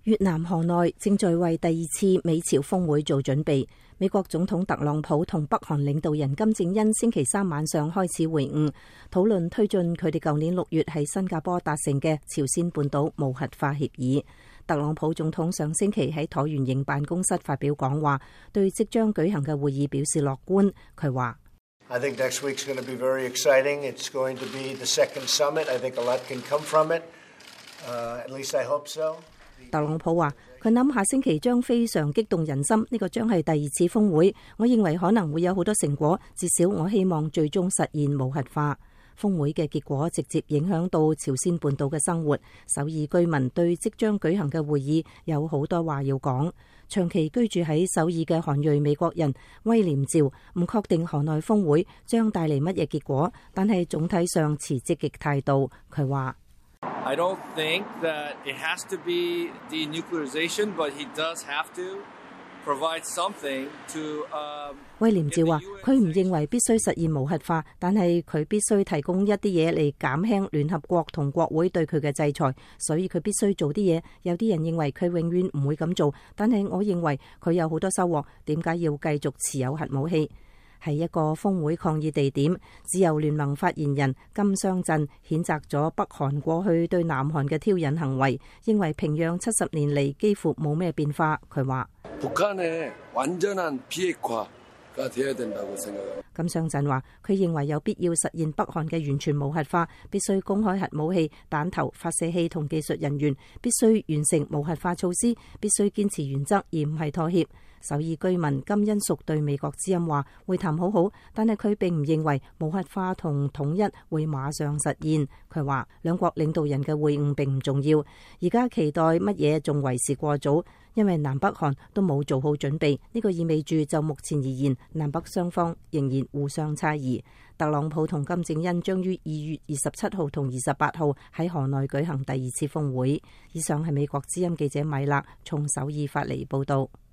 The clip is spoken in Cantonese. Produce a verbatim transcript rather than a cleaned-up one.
越南河內正在為第二次美朝峰會做準備。美國總統特朗普同北韓領導人金正恩星期三晚上開始會晤，討論推進佢哋舊年六月喺新加坡達成嘅朝鮮半島無核化協議。特朗普總統上星期喺橢圓形辦公室發表講話，對即將舉行嘅會議表示樂觀。佢話 I think next week's going to be very exciting. It's going to be the second summit. I think a lot can come from it. Uh, at least I hope so. 特朗普話：佢諗下星期將非常激動人心，呢個將係第二次峰會。我認為可能會有好多成果，至少我希望最終實現無核化。峰會嘅結果直接影響到朝鮮半島嘅生活。首爾居民對即將舉行嘅會議有好多話要講。長期居住喺首爾嘅韓裔美國人威廉趙唔確定河內峰會將帶嚟乜嘢結果，但係總體上持積極態度。佢話 I don't think that it has to be denuclearization, but he does have to provide something to. 威廉趙話：佢唔認為必須實現無核化，但係佢必須提供一啲嘢嚟減輕聯合國同國會對佢嘅制裁，所以佢必須做啲嘢。有啲人認為佢永遠唔會咁做，但係我認為佢有好多收穫。點解要繼續持有核武器？係一個峰會抗議地點，自由聯盟發言人金相鎮譴責咗北韓過去對南韓嘅挑釁行為，認為平壤七十年嚟幾乎冇咩變化。佢話金相鎮話，佢認為有必要實現北韓嘅完全無核化，必須公開核武器、彈頭、發射器同技術人員，必須完成無核化措施，必須堅持原則而唔係妥協。首爾居民金恩淑對美國之音話：會談好好，但係佢並唔認為無核化同統一會馬上實現。佢話兩國領導人嘅會晤並唔重要，而家期待乜嘢仲為時過早，因為南北韓都冇做好準備。呢個意味住就目前而言，南北雙方仍然互相猜疑。特朗普同金正恩將於二月二十七號同二十八號喺河內舉行第二次峰會。以上係美國之音記者米勒從首爾發嚟報道。